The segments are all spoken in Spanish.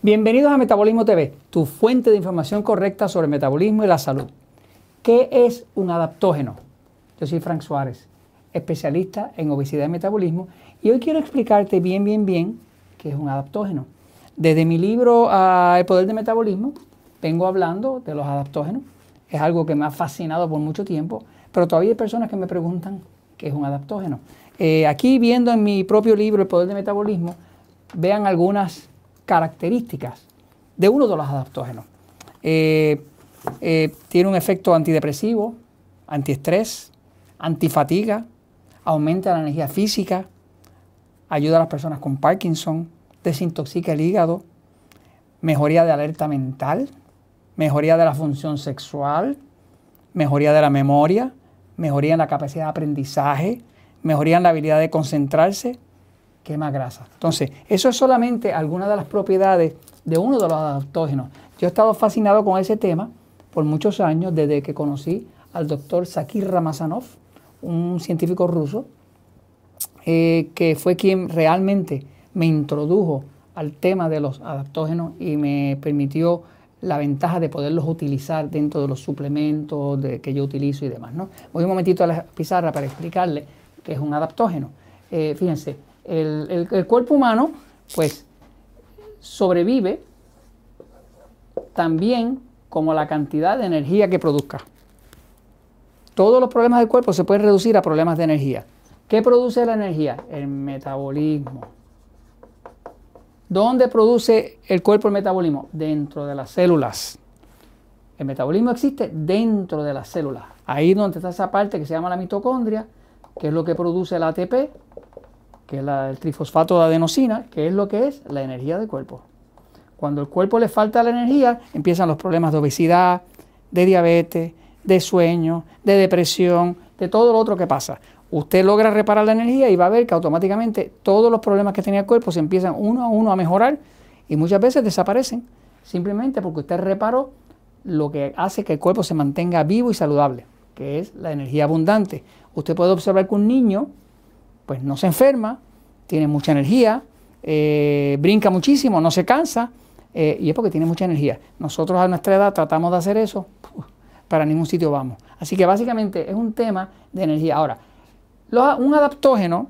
Bienvenidos a Metabolismo TV, tu fuente de información correcta sobre el metabolismo y la salud. ¿Qué es un adaptógeno? Yo soy Frank Suárez, especialista en obesidad y metabolismo, y hoy quiero explicarte bien qué es un adaptógeno. Desde mi libro El poder del metabolismo, vengo hablando de los adaptógenos. Es algo que me ha fascinado por mucho tiempo, pero todavía hay personas que me preguntan qué es un adaptógeno. Aquí viendo en mi propio libro El poder del metabolismo, vean algunas características de uno de los adaptógenos. Tiene un efecto antidepresivo, antiestrés, antifatiga, aumenta la energía física, ayuda a las personas con Parkinson, desintoxica el hígado, mejoría de alerta mental, mejoría de la función sexual, mejoría de la memoria, mejoría en la capacidad de aprendizaje, mejoría en la habilidad de concentrarse, quema grasa. Entonces, eso es solamente algunas de las propiedades de uno de los adaptógenos. Yo he estado fascinado con ese tema por muchos años, desde que conocí al doctor Zakir Ramazanov, un científico ruso, que fue quien realmente me introdujo al tema de los adaptógenos y me permitió la ventaja de poderlos utilizar dentro de los suplementos que yo utilizo y demás, ¿no? Voy un momentito a la pizarra para explicarle qué es un adaptógeno. Fíjense, el cuerpo humano pues sobrevive también como la cantidad de energía que produzca. Todos los problemas del cuerpo se pueden reducir a problemas de energía. ¿Qué produce la energía? El metabolismo. ¿Dónde produce el cuerpo el metabolismo? Dentro de las células. El metabolismo existe dentro de las células. Ahí donde está esa parte que se llama la mitocondria, que es lo que produce el ATP, que es el trifosfato de adenosina, que es lo que es la energía del cuerpo. Cuando al cuerpo le falta la energía, empiezan los problemas de obesidad, de diabetes, de sueño, de depresión, de todo lo otro que pasa. Usted logra reparar la energía y va a ver que automáticamente todos los problemas que tenía el cuerpo se empiezan uno a uno a mejorar y muchas veces desaparecen, simplemente porque usted reparó lo que hace que el cuerpo se mantenga vivo y saludable, que es la energía abundante. Usted puede observar que un niño pues no se enferma, tiene mucha energía, brinca muchísimo, no se cansa, y es porque tiene mucha energía. Nosotros a nuestra edad tratamos de hacer eso, para ningún sitio vamos. Así que básicamente es un tema de energía. Ahora, un adaptógeno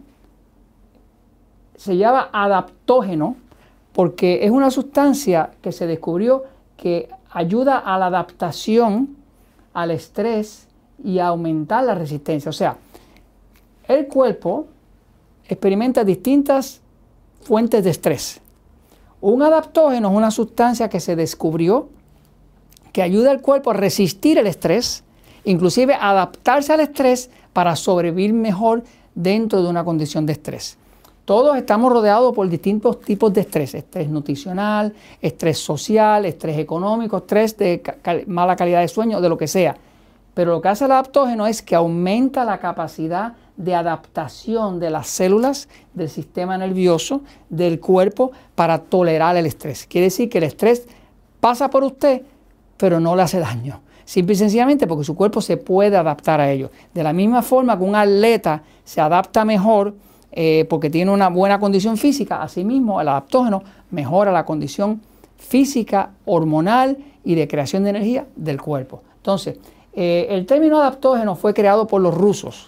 se llama adaptógeno porque es una sustancia que se descubrió que ayuda a la adaptación al estrés y a aumentar la resistencia. O sea, el cuerpo experimenta distintas fuentes de estrés. Un adaptógeno es una sustancia que se descubrió que ayuda al cuerpo a resistir el estrés, inclusive a adaptarse al estrés para sobrevivir mejor dentro de una condición de estrés. Todos estamos rodeados por distintos tipos de estrés: estrés nutricional, estrés social, estrés económico, estrés de mala calidad de sueño, de lo que sea. Pero lo que hace el adaptógeno es que aumenta la capacidad de adaptación de las células, del sistema nervioso, del cuerpo para tolerar el estrés. Quiere decir que el estrés pasa por usted, pero no le hace daño. Simple y sencillamente porque su cuerpo se puede adaptar a ello. De la misma forma que un atleta se adapta mejor porque tiene una buena condición física, asimismo el adaptógeno mejora la condición física, hormonal y de creación de energía del cuerpo. Entonces, el término adaptógeno fue creado por los rusos.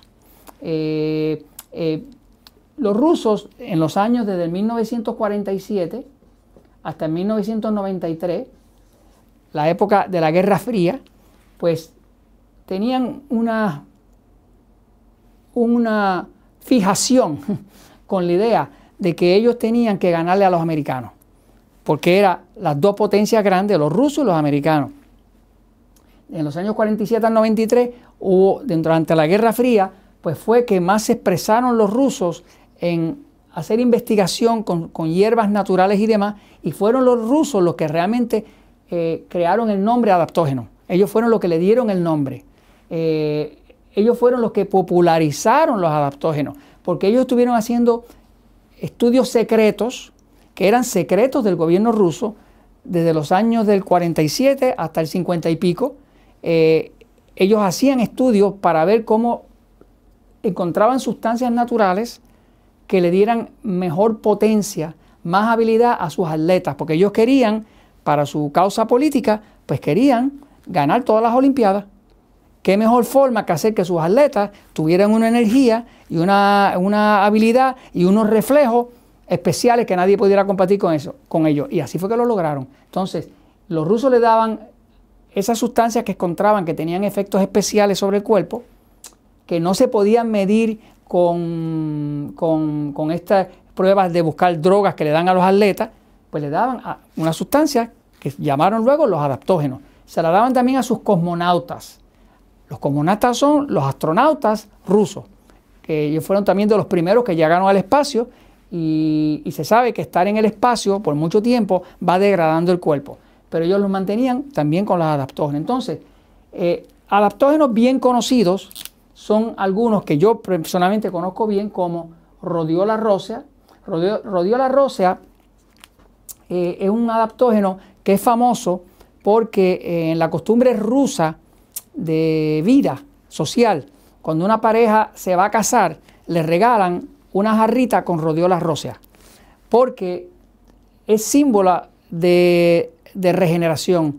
Los rusos en los años desde el 1947 hasta el 1993, la época de la Guerra Fría, pues tenían una fijación con la idea de que ellos tenían que ganarle a los americanos, porque eran las dos potencias grandes, los rusos y los americanos. En los años 47 al 93, durante la Guerra Fría, pues fue que más se expresaron los rusos en hacer investigación con hierbas naturales y demás, y fueron los rusos los que realmente crearon el nombre adaptógeno. Ellos fueron los que le dieron el nombre. Ellos fueron los que popularizaron los adaptógenos, porque ellos estuvieron haciendo estudios secretos, que eran secretos del gobierno ruso, desde los años del 47 hasta el 50 y pico. Ellos hacían estudios para ver cómo encontraban sustancias naturales que le dieran mejor potencia, más habilidad a sus atletas, porque ellos querían, para su causa política, pues querían ganar todas las Olimpiadas. ¿Qué mejor forma que hacer que sus atletas tuvieran una energía y una habilidad y unos reflejos especiales que nadie pudiera competir con ellos? Y así fue que lo lograron. Entonces, los rusos le daban esas sustancias que encontraban que tenían efectos especiales sobre el cuerpo, que no se podían medir con estas pruebas de buscar drogas que le dan a los atletas, pues le daban una sustancia que llamaron luego los adaptógenos. Se la daban también a sus cosmonautas. Los cosmonautas son los astronautas rusos, que ellos fueron también de los primeros que llegaron al espacio y se sabe que estar en el espacio por mucho tiempo va degradando el cuerpo, pero ellos los mantenían también con los adaptógenos. Entonces, adaptógenos bien conocidos son algunos que yo personalmente conozco bien, como Rhodiola rosea. Rhodiola rosea es un adaptógeno que es famoso porque en la costumbre rusa de vida social, cuando una pareja se va a casar, le regalan una jarrita con Rhodiola rosea, porque es símbolo de regeneración,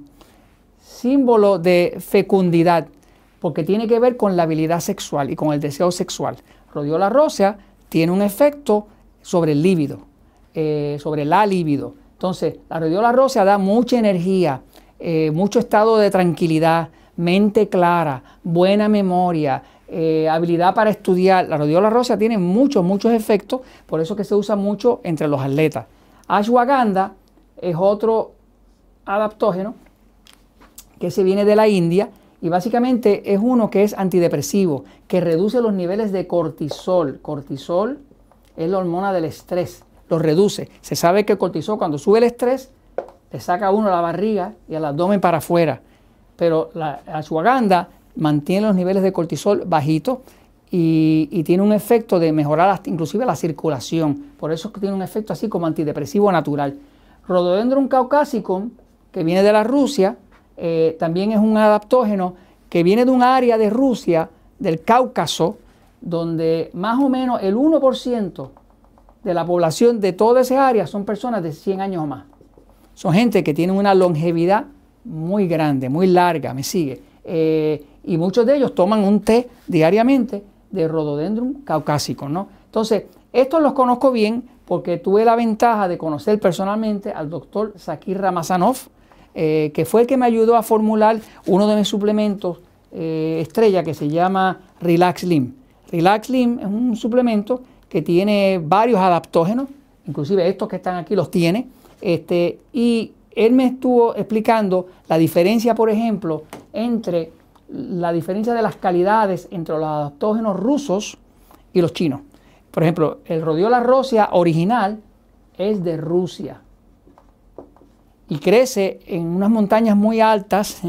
símbolo de fecundidad, porque tiene que ver con la habilidad sexual y con el deseo sexual. Rhodiola rosea tiene un efecto sobre el líbido, sobre la libido. Entonces, la Rhodiola rosea da mucha energía, mucho estado de tranquilidad, mente clara, buena memoria, habilidad para estudiar. La Rhodiola rosea tiene muchos efectos, por eso que se usa mucho entre los atletas. Ashwagandha es otro adaptógeno que se viene de la India y básicamente es uno que es antidepresivo, que reduce los niveles de cortisol. Cortisol es la hormona del estrés, los reduce. Se sabe que el cortisol, cuando sube el estrés, le saca a uno la barriga y el abdomen para afuera. Pero la ashwagandha mantiene los niveles de cortisol bajitos y tiene un efecto de mejorar inclusive la circulación. Por eso es que tiene un efecto así como antidepresivo natural. Rhododendron caucasicum, que viene de la Rusia, también es un adaptógeno que viene de un área de Rusia, del Cáucaso, donde más o menos el 1% de la población de toda esa área son personas de 100 años o más. Son gente que tiene una longevidad muy grande, muy larga, me sigue. Y muchos de ellos toman un té diariamente de Rhododendron caucasicum, ¿no? Entonces, estos los conozco bien porque tuve la ventaja de conocer personalmente al doctor Zakir Ramazanov, que fue el que me ayudó a formular uno de mis suplementos estrella que se llama Relax Slim. Relax Slim es un suplemento que tiene varios adaptógenos, inclusive estos que están aquí los tiene, y él me estuvo explicando la diferencia, por ejemplo, entre la diferencia de las calidades entre los adaptógenos rusos y los chinos. Por ejemplo, el Rhodiola rosea original es de Rusia y crece en unas montañas muy altas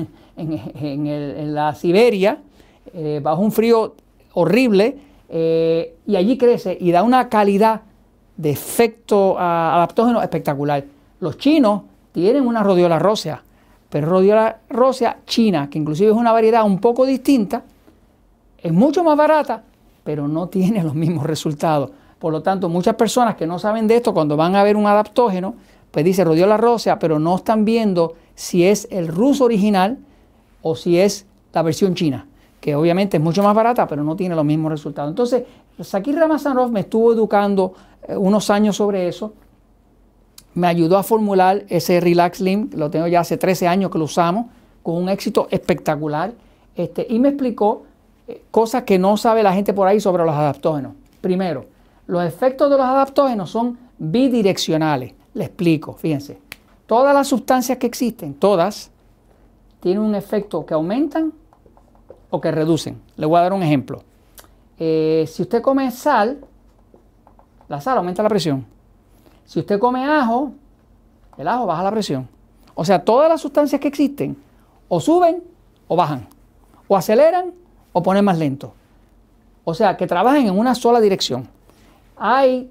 en la Siberia, bajo un frío horrible, y allí crece y da una calidad de efecto adaptógeno espectacular. Los chinos tienen una Rhodiola rosea, pero Rhodiola rosea china, que inclusive es una variedad un poco distinta, es mucho más barata, pero no tiene los mismos resultados. Por lo tanto, muchas personas que no saben de esto, cuando van a ver un adaptógeno, pues dice Rhodiola rosea, pero no están viendo si es el ruso original o si es la versión china, que obviamente es mucho más barata, pero no tiene los mismos resultados. Entonces, Zakir Ramazanov me estuvo educando unos años sobre eso, me ayudó a formular ese Relax Slim, lo tengo ya hace 13 años que lo usamos, con un éxito espectacular, y me explicó cosas que no sabe la gente por ahí sobre los adaptógenos. Primero, los efectos de los adaptógenos son bidireccionales. Le explico, fíjense. Todas las sustancias que existen, todas, tienen un efecto que aumentan o que reducen. Le voy a dar un ejemplo. Si usted come sal, la sal aumenta la presión. Si usted come ajo, el ajo baja la presión. O sea, todas las sustancias que existen o suben o bajan, o aceleran o ponen más lento. O sea, que trabajan en una sola dirección. Hay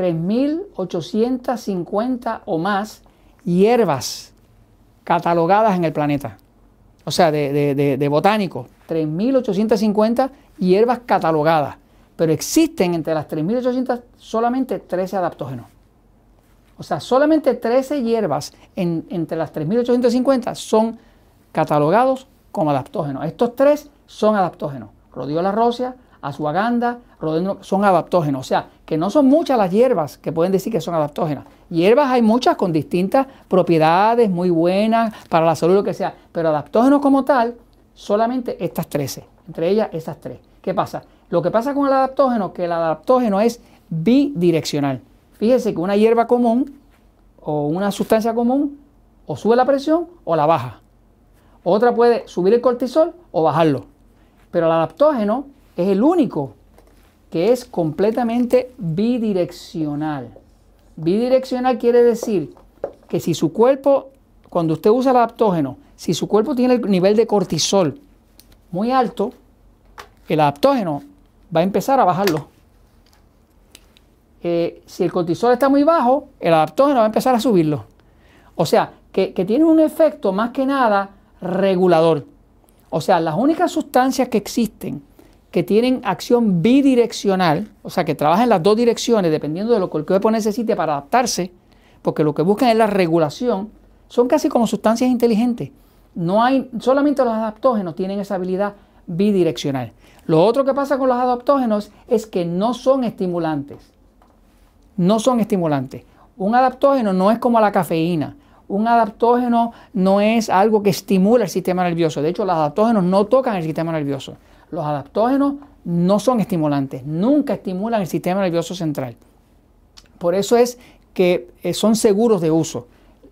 3.850 o más hierbas catalogadas en el planeta. O sea, de botánicos, 3.850 hierbas catalogadas. Pero existen entre las 3.800 solamente 13 adaptógenos. O sea, solamente 13 hierbas entre las 3.850 son catalogados como adaptógenos. Estos 3 son adaptógenos. Rhodiola rosea, ashwagandha, rhododendron son adaptógenos. O sea, que no son muchas las hierbas que pueden decir que son adaptógenas. Hierbas hay muchas con distintas propiedades muy buenas para la salud, lo que sea. Pero adaptógenos como tal, solamente estas 13. Entre ellas, esas 3. ¿Qué pasa? Lo que pasa con el adaptógeno, que el adaptógeno es bidireccional. Fíjese que una hierba común o una sustancia común o sube la presión o la baja. Otra puede subir el cortisol o bajarlo. Pero el adaptógeno es el único que es completamente bidireccional. Bidireccional quiere decir que si su cuerpo, cuando usted usa el adaptógeno, si su cuerpo tiene el nivel de cortisol muy alto, el adaptógeno va a empezar a bajarlo. Si el cortisol está muy bajo, el adaptógeno va a empezar a subirlo. O sea, que tiene un efecto más que nada regulador. O sea, las únicas sustancias que existen que tienen acción bidireccional, o sea, que trabajan en las dos direcciones dependiendo de lo que el cuerpo necesite para adaptarse, porque lo que buscan es la regulación, son casi como sustancias inteligentes. No hay, solamente los adaptógenos tienen esa habilidad bidireccional. Lo otro que pasa con los adaptógenos es que no son estimulantes. No son estimulantes. Un adaptógeno no es como la cafeína. Un adaptógeno no es algo que estimula el sistema nervioso. De hecho, los adaptógenos no tocan el sistema nervioso. Los adaptógenos no son estimulantes. Nunca estimulan el sistema nervioso central. Por eso es que son seguros de uso.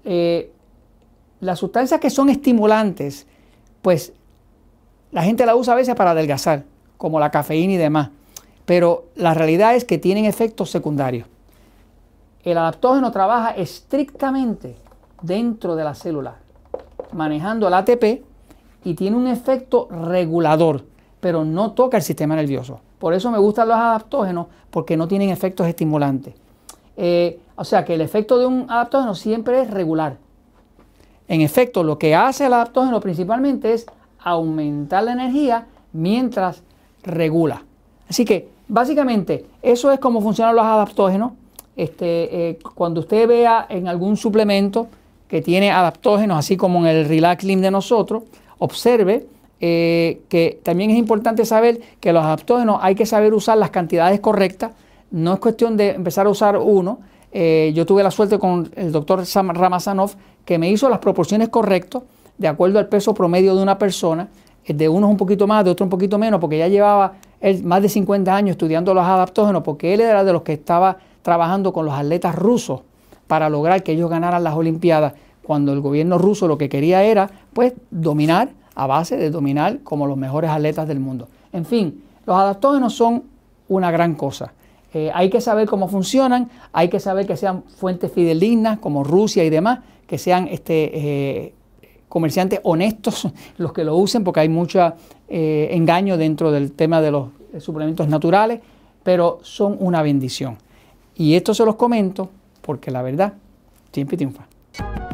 Las sustancias que son estimulantes, pues la gente la usa a veces para adelgazar, como la cafeína y demás. Pero la realidad es que tienen efectos secundarios. El adaptógeno trabaja estrictamente dentro de la célula, manejando el ATP y tiene un efecto regulador, pero no toca el sistema nervioso. Por eso me gustan los adaptógenos, porque no tienen efectos estimulantes. O sea que el efecto de un adaptógeno siempre es regular. En efecto, lo que hace el adaptógeno principalmente es aumentar la energía mientras regula. Así que básicamente eso es cómo funcionan los adaptógenos. Cuando usted vea en algún suplemento que tiene adaptógenos, así como en el Relax Slim de nosotros, observe que también es importante saber que los adaptógenos hay que saber usar las cantidades correctas. No es cuestión de empezar a usar uno. Yo tuve la suerte con el doctor Ramazanov, que me hizo las proporciones correctas de acuerdo al peso promedio de una persona. De unos un poquito más, de otros un poquito menos, porque ya llevaba él más de 50 años estudiando los adaptógenos, porque él era de los que estaba trabajando con los atletas rusos para lograr que ellos ganaran las Olimpiadas, cuando el gobierno ruso lo que quería era, pues, dominar, a base de dominar como los mejores atletas del mundo. En fin, los adaptógenos son una gran cosa. Hay que saber cómo funcionan, hay que saber que sean fuentes fidedignas, como Rusia y demás, que sean comerciantes honestos los que lo usen, porque hay mucho engaño dentro del tema de los suplementos naturales, pero son una bendición. Y esto se los comento porque la verdad siempre triunfa.